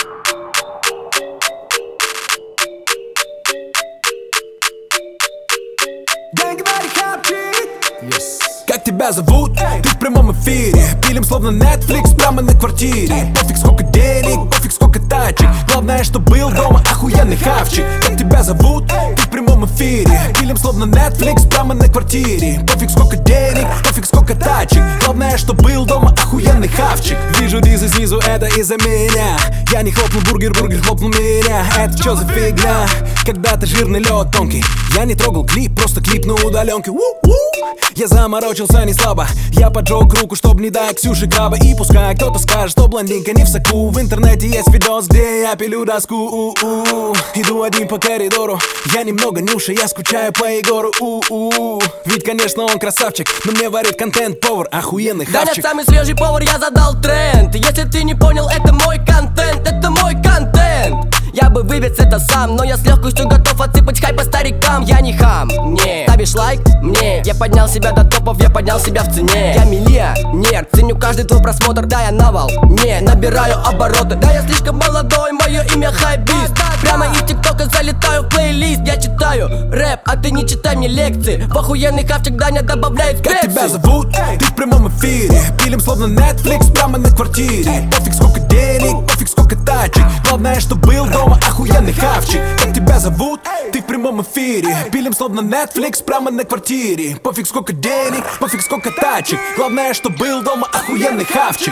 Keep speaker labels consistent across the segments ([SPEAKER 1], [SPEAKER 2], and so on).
[SPEAKER 1] Как тебя зовут? Ты в прямом эфире. Пилим словно Netflix прямо на квартире. Пофиг сколько денег, пофиг сколько тачек. Главное, что был дома охуенный хавчик. Как тебя зовут? Ты в прямом эфире. Пилим словно Netflix прямо на квартире. Пофиг сколько денег, пофиг сколько тачек. Главное, что был дома охуенный хавчик. Вижу дизы снизу, это из-за меня. Я не хлопнул бургер, бургер хлопнул меня. Это чё за фигня? Когда-то жирный лед тонкий. Я не трогал клип, просто клип на удаленке. Я заморочился не слабо. Я поджег руку, чтоб не дать Ксюше краба. И пускай кто-то скажет, что блондинка не в соку. В интернете есть видос, где я пилю доску. Иду один по коридору. Я немного нюша, я скучаю по Егору. Ведь, конечно, он красавчик, но мне варит контент повар, охуенный хавчик.
[SPEAKER 2] Даня самый свежий повар, я задал тренд. Если ты не понял, это мой контент, это мой контент. Я бы вывез это сам, но я с легкостью готов отсыпать хай по старикам. Я не хам, не. Ставишь лайк? Мне. Я поднял себя до топов, я поднял себя в цене. Я миллионер, ценю каждый твой просмотр. Да, я на волне, набираю обороты. Да, я слишком молодой, мое имя хайбист. Прямо из тиктока залетаю в плейлист. Я читаю рэп, а ты не читай мне лекции. В охуенный хавчик Даня добавляет специи.
[SPEAKER 1] Как тебя зовут? Ты в прямом эфире. Пилим словно Netflix прямо на квартире. Пофиг сколько денег, пофиг сколько тачек. Главное, что был дома охуенный хавчик. Как тебя зовут? Ты в прямом эфире. Пилим словно Netflix прямо на квартире. Пофиг сколько денег, пофиг сколько тачек. Главное, что был дома охуенный хавчик.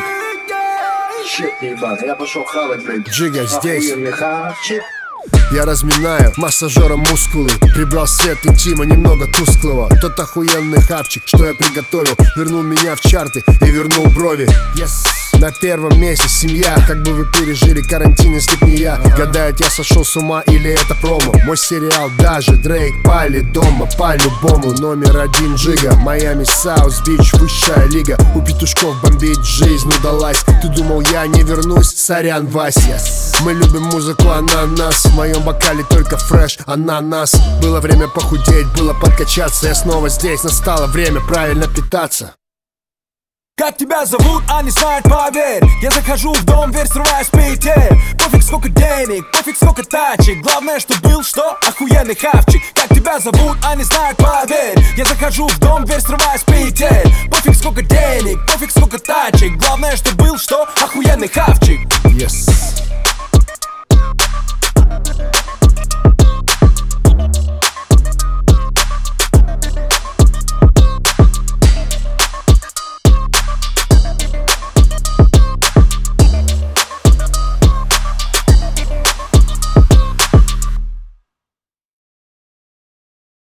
[SPEAKER 3] Я пошел хавать, блин.
[SPEAKER 4] Джига здесь.
[SPEAKER 3] Охуенный хавчик.
[SPEAKER 4] Я разминаю массажером мускулы. Прибрал свет интима немного тусклого. Тот охуенный хавчик, что я приготовил, вернул меня в чарты и вернул брови. На первом месте семья. Как бы вы пережили карантин, если б не я? Гадают, я сошел с ума или это промо? Мой сериал даже Дрейк пали дома. По-любому номер один Джига. Майами, Саус Бич, высшая лига. У петушков бомбить жизнь удалась. Ты думал, я не вернусь? Сорян, Вася. Мы любим музыку ананас. В моем бокале только фреш, ананас. Было время похудеть, было подкачаться. Я снова здесь, настало время правильно питаться.
[SPEAKER 1] Как тебя зовут, а не знают, поверь. Я захожу в дом, дверь срываю с петель. Пофиг сколько денег, пофиг сколько тачек. Главное, что был, что? Охуенный хавчик. Как тебя зовут, а не знают, поверь. Я захожу в дом, дверь срываю с петель. Пофиг сколько денег, пофиг сколько тачек. Главное, что был, что? Охуенный хавчик.
[SPEAKER 4] Yes.